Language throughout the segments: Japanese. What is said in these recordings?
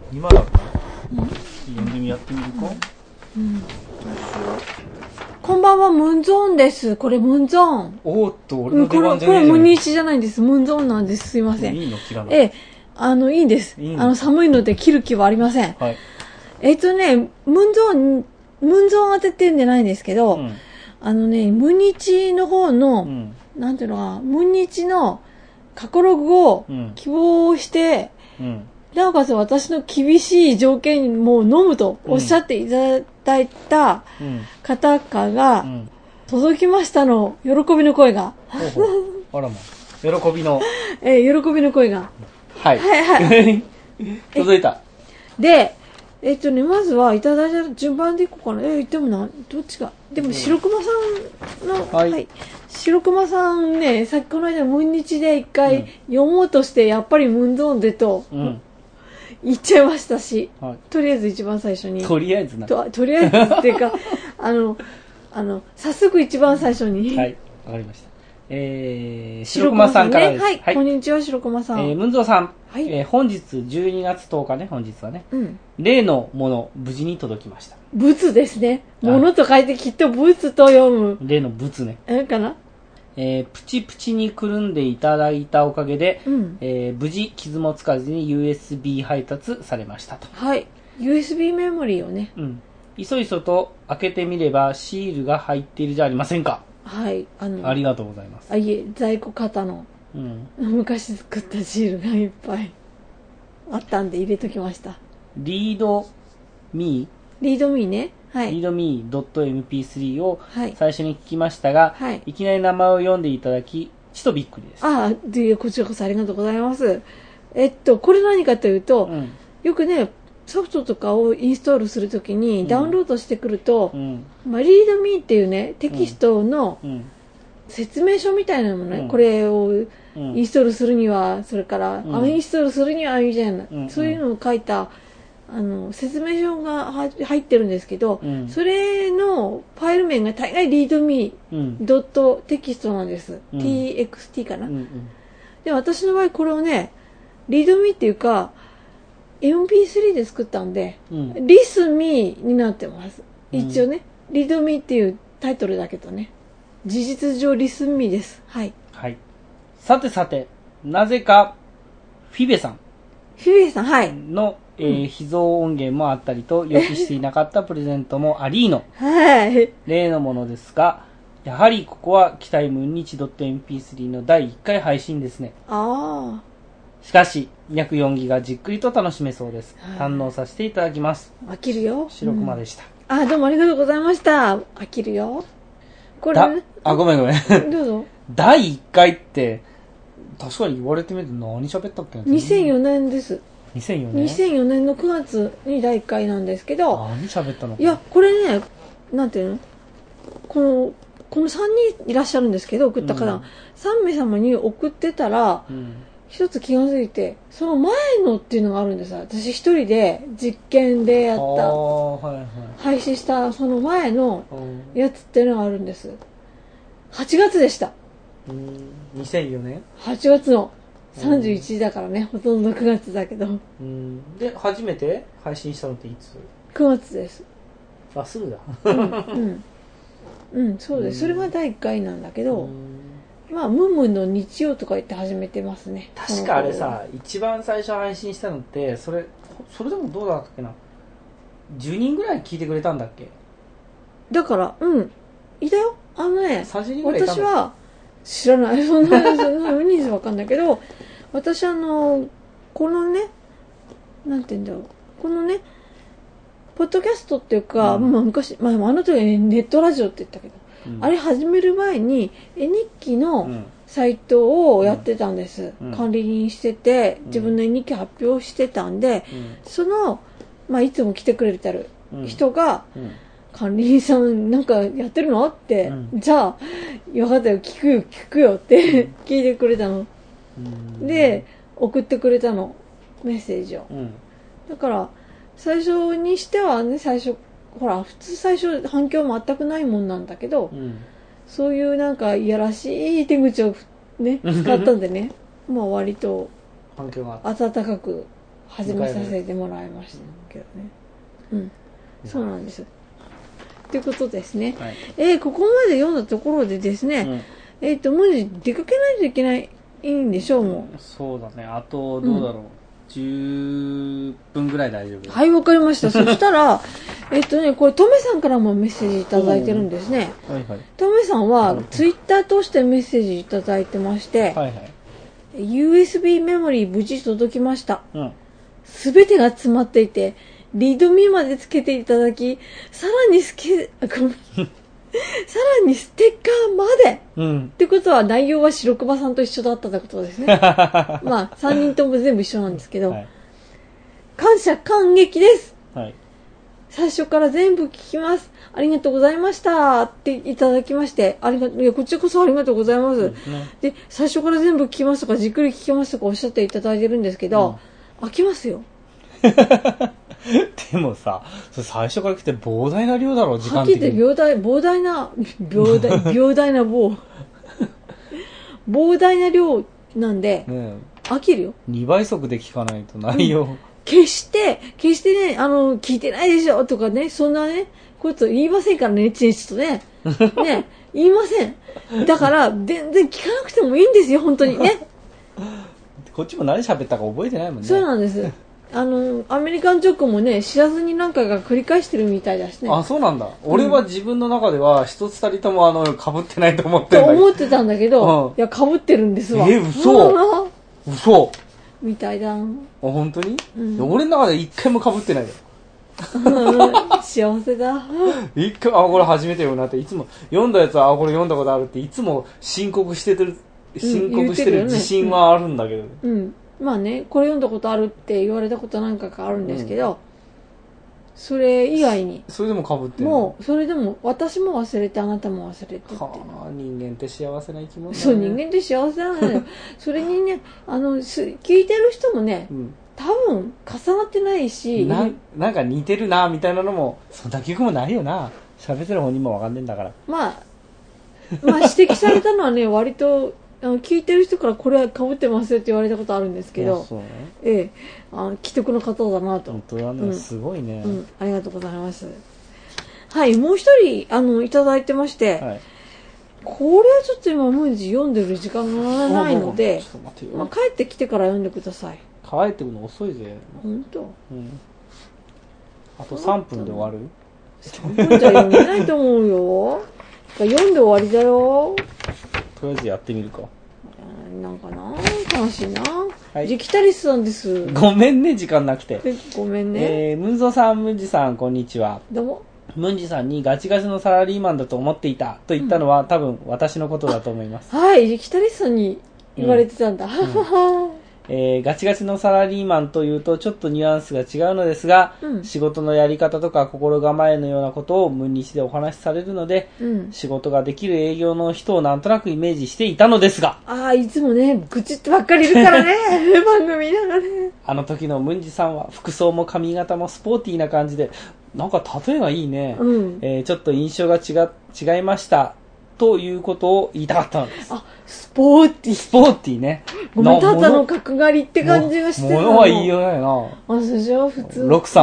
今だったら読んでみやってみるか。 こんばんは、ムンゾーンです。これムンゾーン。 おーっと、俺の出番じゃねえじゃん。 これムニチじゃないんです。ムンゾーンなんです。すいません。 いいの切らなくて。 いいんです。寒いので切る気はありません。 はい。 ムンゾーン当ててんじゃないんですけど、ムニチの方の、なんていうのか、ムニチの過去ログを希望して、なおかつ私の厳しい条件にもう飲むとおっしゃっていただいた方から届きましたの喜びの声が。 あらま、喜びの。 喜びの声が。 はい。はい届いた。 で、まずはいただいた順番でいこうかな。でもどっちか。でも、白熊さんの、はい。白熊さんね、さっきこの間、ムンニチで一回読もうとして、やっぱりムンゾーンでと、言っちゃいましたし、とりあえず一番最初に。 とりあえずな。 とりあえずっていうか、早速一番最初に。 はい、わかりました。白熊さんからです。 はい、こんにちは、白熊さん。 ムンゾーさん。 はい。 本日12月10日ね、本日はね。例のもの、無事に届きました。 仏ですね。ものと書いてきっと仏と読む。 例の仏ね。 かな？ プチプチにくるんでいただいたおかげで、無事傷もつかずに USB 配達されましたと。 はい。USB メモリーをね。 いそいそと開けてみればシールが入っているじゃありませんか。 はい。 ありがとうございます。 在庫型の、昔作ったシールがいっぱいあったんで入れときました。 リードミーね。はい。 リードミー .mp3 を最初に聞きましたが、いきなり名前を読んでいただき、ちとびっくりです。 こちらこそありがとうございます。これ何かというと、よくね、ソフトとかをインストールするときにダウンロードしてくると、リードミーっていうね、テキストの説明書みたいなのね、これをインストールするには、それからアンインストールするにはみたいな、そういうのを書いた説明書が入ってるんですけど、それのファイル名が大概リードミードットテキストなんです。txt かな。で、私の場合これをね、リードミーっていうか、MP3 で作ったんで、リスミーになってます。一応ね、リードミーっていうタイトルだけどね、事実上リスミーです。はい。 はい。さて、なぜか、フィベさん。 はい。 の、秘蔵音源もあったりと、予期していなかったプレゼントもありの。 はい。 例のものですが、やはりここは、期待ムンニチ .mp3 の第1回配信ですね。しかし、204ギガじっくりと楽しめそうです。堪能させていただきます。 飽きるよ。 白熊でした。 どうもありがとうございました。飽きるよ。これ、ね、 ごめん。 どうぞ。 第1回って、確かに言われてみると何喋ったっけ ？2004年です。 2004 年の9月に第1回なんですけど。 何喋ったの？ いや、これね、なんていうの？この3人いらっしゃるんですけど、送った方、3名様に送ってたら、一つ気がついて、その前のっていうのがあるんです。私一人で実験でやった、配信したその前のやつっていうのがあるんです。8月でした。 2004年 ?8 月の31日だからね、ほとんど9月だけど。 で、初めて配信したのっていつ？ 9 月です。 すぐだ。 そうです。それが第1回なんだけど、ムンムンの日曜とか言って始めてますね。 確かあれさ、一番最初配信したのって、それでもどうだったっけな。10人ぐらい聞いてくれたんだっけ？ だから、いたよ。 30人ぐらいいた私は、知らない。そんな人数わかんないけど、私このね、なんて言うんだろう。このね、ポッドキャストっていうか、昔、あの時はネットラジオって言ったけど、あれ始める前に絵日記のサイトをやってたんです。管理人してて、自分の絵日記発表してたんで、その、いつも来てくれてる人が、管理人さんなんかやってるのって、じゃあ、よかったよ、聞くよって聞いてくれたの。で、送ってくれたの、メッセージを。だから、最初にしてはね、ほら、普通最初反響全くないもんなんだけど、そういうなんかいやらしい手口をね、使ったんでね、割と温かく始めさせてもらいましたけどね。うん。そうなんです。ということですね。はい、ここまで読んだところでですね、もう出かけないといけないんでしょう、もう。 そうだね。あと、どうだろう。10分ぐらい大丈夫。 はい、わかりました。そしたら、これ、トメさんからもメッセージいただいてるんですね。はいはい。トメさんは、ツイッター通してメッセージいただいてまして、はいはい。USB メモリー無事届きました。すべてが詰まっていて、リードミーまでつけていただき、さらにさらにステッカーまで、ってことは内容は白熊さんと一緒だったってことですね。まあ、3人とも全部一緒なんですけど、はい、感謝感激です、はい。最初から全部聞きます。ありがとうございましたっていただきまして、いや、こっちこそありがとうございます。で、最初から全部聞きますとか、じっくり聞きますとかおっしゃっていただいてるんですけど、飽きますよ。 でもさ、それ最初から来て膨大な量だろう、時間的に。 はっきり言って膨大な膨大な量なんで、飽きるよ。 2倍速で聞かないと内容。 決してね、聞いてないでしょとかね、そんなね、こと言いませんからね、ちんちとね。ね、言いません。だから、全然聞かなくてもいいんですよ、本当にね。 こっちも何喋ったか覚えてないもんね。 そうなんです。アメリカンジョークもね、知らずに何回か繰り返してるみたいだしね。 あ、そうなんだ。俺は自分の中では一つたりとも被ってないと思ってるんだけど。 思ってたんだけど、いや、被ってるんですわ。 嘘みたいだ。 本当に、俺の中で一回も被ってないよ。 幸せだ。 一回、これ初めてよなって、いつも読んだやつは、これ読んだことあるって、いつも申告してる自信はあるんだけど。 まあね、これ読んだことあるって言われたことなんかあるんですけど、それ以外に。 それでも被ってる。 もう、それでも、私も忘れて、あなたも忘れてって。 人間って幸せな生き物だね。 そう、人間って幸せなのよ。それにね、聞いてる人もね、多分、重なってないし。 なんか似てるな、みたいなのも、そんな記憶もないよな。喋ってる本人もわかんねえんだから。 まあ、指摘されたのはね、割と、聞いてる人からこれは被ってますよって言われたことあるんですけど、既得の方だなと。 本当だね、すごいね、 ありがとうございます。はい、もう一人いただいてまして、はい、これはちょっと今文字読んでる時間がないので、帰ってきてから読んでください。 帰ってくるの遅いぜ。 本当？ あと3分で終わる ？3分じゃ読めないと思うよ。読んで終わりだよ。 とりあえずやってみるか。 なんかな、楽しいな。はい、ジキタリスさんです。 ごめんね、時間なくて。 ごめんね。 ムンゾさん、ムンジさん、こんにちは。 どうも。 ムンジさんにガチガチのサラリーマンだと思っていたと言ったのは、多分私のことだと思います。 はい、ジキタリスさんに言われてたんだ。 ガチガチのサラリーマンというとちょっとニュアンスが違うのですが、仕事のやり方とか心構えのようなことをムンニチでお話しされるので、仕事ができる営業の人をなんとなくイメージしていたのですが、 いつもね、愚痴ってばっかりいるからね、番組ながね。 あの時のムンジさんは服装も髪型もスポーティーな感じで、なんか例えがいいね、ちょっと印象が違いましたということを言いたかったのです。 スポーティーね。 ごめん、ただの角刈りって感じがしてるの。 物は言いようないな。 そじゃあ普通。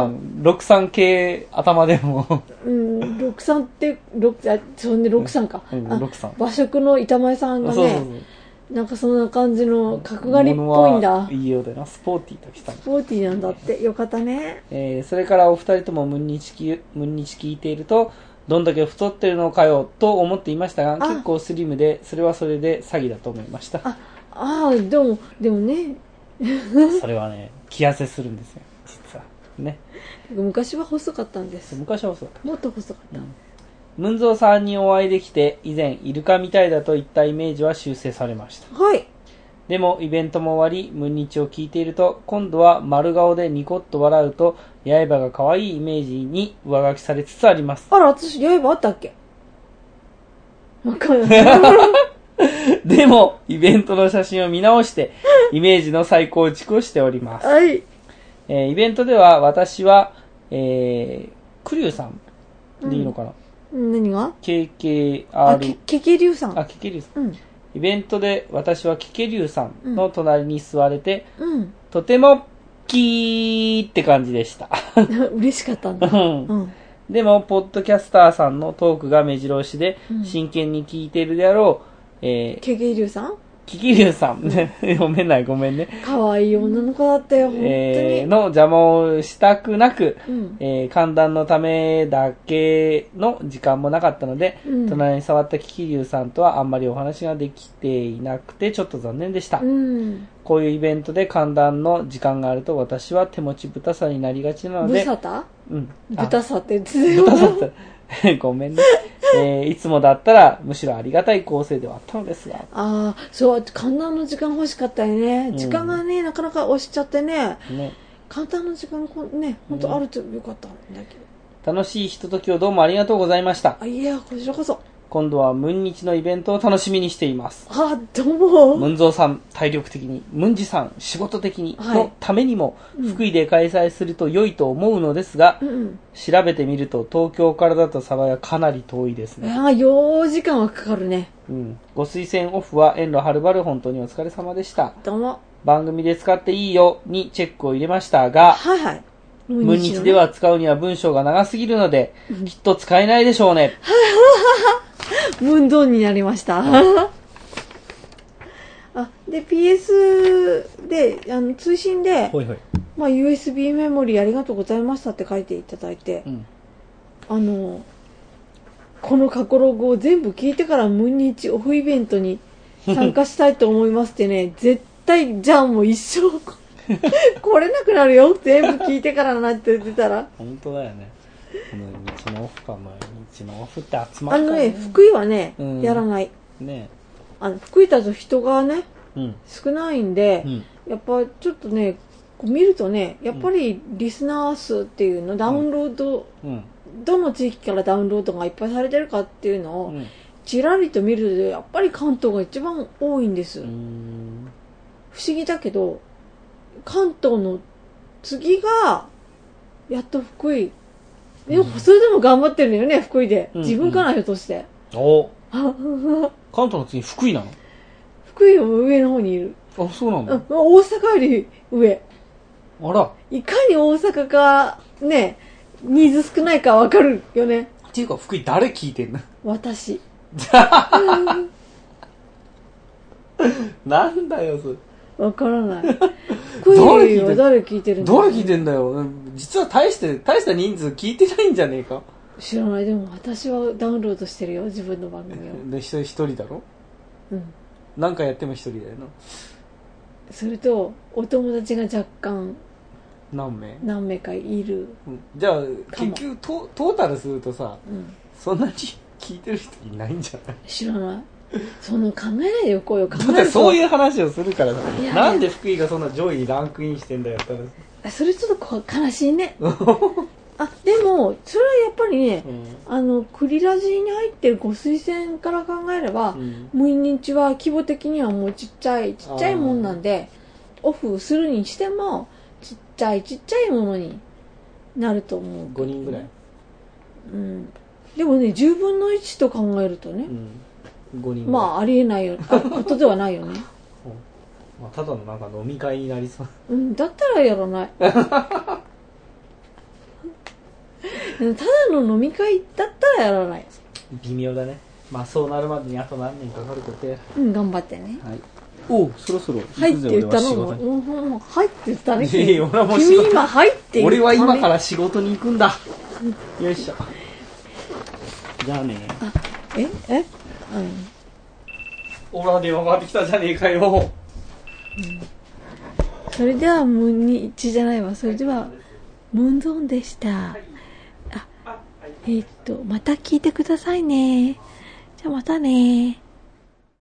63系頭でも。 63って、そんで63か。 63。 和食の板前さんがね、なんかそんな感じの角刈りっぽいんだ。 いいようだな。スポーティーときた。 スポーティーなんだって。よかったね。 それからお二人ともムンニチ聞いていると、どんだけ太ってるのかよと思っていましたが、結構スリムで、それはそれで詐欺だと思いました。 でもね。 それはね、気痩せするんですよ、実は。ね。 昔は細かったんです。 昔は細かった。 もっと細かった。 ムンゾーさんにお会いできて、以前、イルカみたいだといったイメージは修正されました。 はい。 でも、イベントも終わり、ムンニチを聞いていると、今度は丸顔でニコッと笑うと、刃が可愛いイメージに上書きされつつあります。 私、刃あったっけ？わかんない。 でも、イベントの写真を見直して、イメージの再構築をしております。 はい。 イベントでは、私は、クリュウさんでいいのかな？ 何が？ KKR。 ケケリュウさん。 ケケリュウさん。イベントで私はケケリュウさんの隣に座れて、とてもキーって感じでした。 嬉しかったんだ。 でも、ポッドキャスターさんのトークが目白押しで、真剣に聞いてるであろう、 ケケリュウさんキキリュウさん。読めない、ごめんね。 可愛い女の子だったよ、本当に。 の邪魔をしたくなく、歓談のためだけの時間もなかったので、隣に触ったキキリュウさんとはあんまりお話ができていなくて、ちょっと残念でした。こういうイベントで歓談の時間があると、私は手持ち豚さになりがちなので。 豚さ豚さって言ってたよ。豚さって。ごめんね。いつもだったらむしろありがたい構成ではあったのですが。 そう、観覧の時間欲しかったよね。時間がね、なかなか押しちゃってね。観覧の時間ね、本当あるとよかったんだけど。楽しいひとときをどうもありがとうございました。 いや、こちらこそ。 今度はムンニチのイベントを楽しみにしています。 どうも。 ムンゾーさん、体力的に、ムンジさん、仕事的に、のためにも、福井で開催すると良いと思うのですが、調べてみると、東京からだと佐賀はかなり遠いですね。 4時間はかかるね。 ご推薦オフは遠路はるばる本当にお疲れ様でした。 どうも。 番組で使っていいよにチェックを入れましたが、ムンニチでは使うには文章が長すぎるので、きっと使えないでしょうね。 ムンドンになりました。で、PS で、通信で、USB メモリーありがとうございましたって書いていただいて、この過去ログを全部聞いてからムンニチオフイベントに参加したいと思いますってね、絶対、じゃあもう一生来れなくなるよ。全部聞いてからなって言ってたら。 本当だよね。日のオフか、日のオフって集まるからね。福井はね、やらない。福井だと人がね、少ないんで、やっぱちょっとね、見るとね、やっぱりリスナー数っていうの、ダウンロード、どの地域からダウンロードがいっぱいされてるかっていうのを、ちらりと見ると、やっぱり関東が一番多いんです。不思議だけど、関東の次が、やっと福井。でも、それでも頑張ってるのよね、福井で。自分からひょっとして。 関東の次福井なの？ 福井の上の方にいる。 そうなんだ。 大阪より上。 あら。 いかに大阪が、ね、ニーズ少ないかわかるよね。 っていうか、福井誰聞いてんの？ 私。 なんだよ、それ。 わからない。福井は誰聞いてるんだ誰聞いてんだよ。実は大した人数聞いてないんじゃねえか。 知らない。でも私はダウンロードしてるよ、自分の番組を。 で、一人だろ？何回やっても一人だよな。 それと、お友達が若干、 何名かいる。 じゃあ、結局トータルするとさ、そんなに聞いてる人いないんじゃない？ 知らない。その考えないでよ、こうよ。 だってそういう話をするからさ、なんで福井がそんな上位にランクインしてんだよって話。 それちょっと悲しいね。でも、それはやっぱりね、クリラジに入ってるご推薦から考えれば、ムンニチは規模的にはもうちっちゃいもんなんで、オフするにしても、ちっちゃいものになると思う。 5人ぐらい。 でもね、10分の1と考えるとね、 5人まあ、ありえないことではないよね。 ただのなんか飲み会になりそう。 だったらやらない。ただの飲み会だったらやらない。 微妙だね。まあそうなるまでにあと何年かかることや。 頑張ってね。 そろそろはいって言ったのもはいって言ったね。 君今はいって言ったね。 俺は今から仕事に行くんだ。よいしょ。じゃあね。オラ電話かかってきたじゃねえかよ。 それではムンニチじゃないわ。それではムンゾンでした。また聞いてくださいね。じゃあまたね。